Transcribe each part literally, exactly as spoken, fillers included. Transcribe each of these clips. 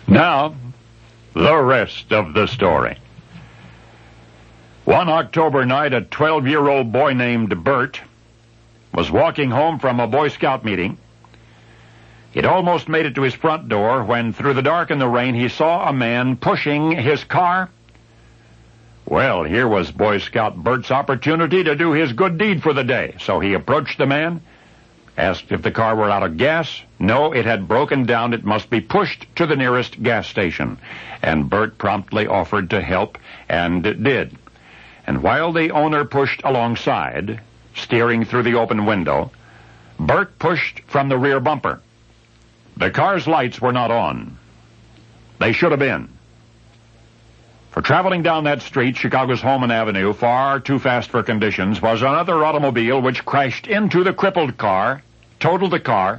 Now, the rest of the story. One October night, a twelve-year-old boy named Bert was walking home from a Boy Scout meeting. He'd almost made it to his front door when, through the dark and the rain, he saw a man pushing his car. Well, here was Boy Scout Bert's opportunity to do his good deed for the day. So he approached the man, asked if the car were out of gas. No, it had broken down. It must be pushed to the nearest gas station. And Bert promptly offered to help, and did. And while the owner pushed alongside, steering through the open window, Bert pushed from the rear bumper. The car's lights were not on. They should have been. For traveling down that street, Chicago's Holman Avenue, far too fast for conditions, was another automobile which crashed into the crippled car, totaled the car,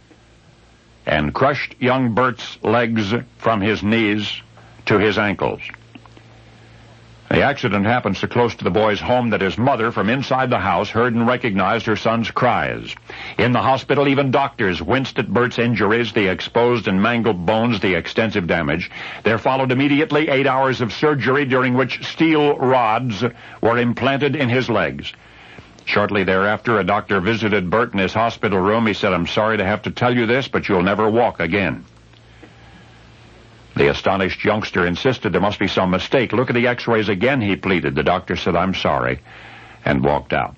and crushed young Bert's legs from his knees to his ankles. The accident happened so close to the boy's home that his mother, from inside the house, heard and recognized her son's cries. In the hospital, even doctors winced at Bert's injuries, the exposed and mangled bones, the extensive damage. There followed immediately eight hours of surgery, during which steel rods were implanted in his legs. Shortly thereafter, a doctor visited Bert in his hospital room. He said, "I'm sorry to have to tell you this, but you'll never walk again." The astonished youngster insisted there must be some mistake. "Look at the x-rays again," he pleaded. The doctor said, "I'm sorry," and walked out.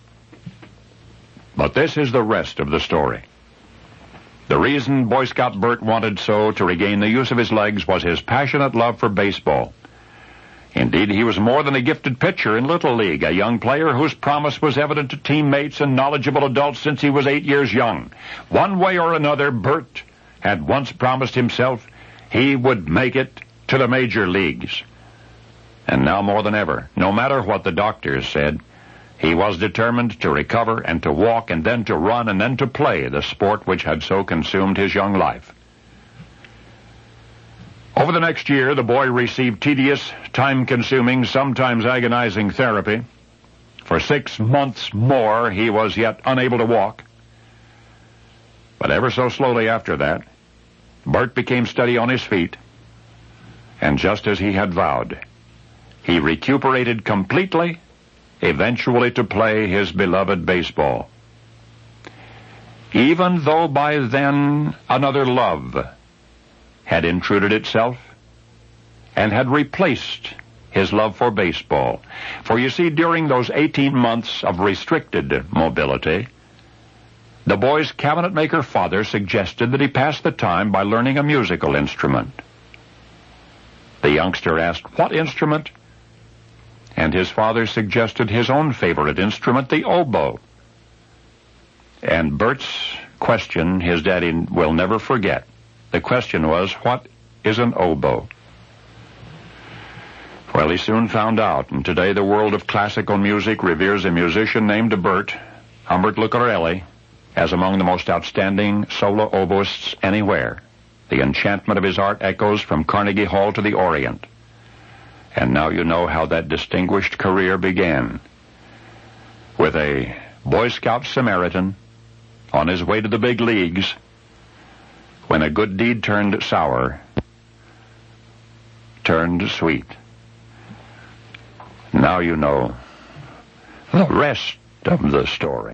But this is the rest of the story. The reason Boy Scout Bert wanted so to regain the use of his legs was his passionate love for baseball. Indeed, he was more than a gifted pitcher in Little League, a young player whose promise was evident to teammates and knowledgeable adults since he was eight years young. One way or another, Bert had once promised himself he would make it to the major leagues. And now more than ever, no matter what the doctors said, he was determined to recover and to walk and then to run and then to play the sport which had so consumed his young life. Over the next year, the boy received tedious, time-consuming, sometimes agonizing therapy. For six months more, he was yet unable to walk. But ever so slowly after that, Bert became steady on his feet, and just as he had vowed, he recuperated completely, eventually to play his beloved baseball. Even though by then another love had intruded itself and had replaced his love for baseball. For you see, during those eighteen months of restricted mobility, the boy's cabinet-maker father suggested that he pass the time by learning a musical instrument. The youngster asked, "What instrument?" And his father suggested his own favorite instrument, the oboe. And Bert's question, his daddy will never forget. The question was, "What is an oboe?" Well, he soon found out, and today the world of classical music reveres a musician named Bert, Humbert Lucarelli, as among the most outstanding solo oboists anywhere. The enchantment of his art echoes from Carnegie Hall to the Orient. And now you know how that distinguished career began. With a Boy Scout Samaritan on his way to the big leagues, when a good deed turned sour, turned sweet. Now you know the rest of the story.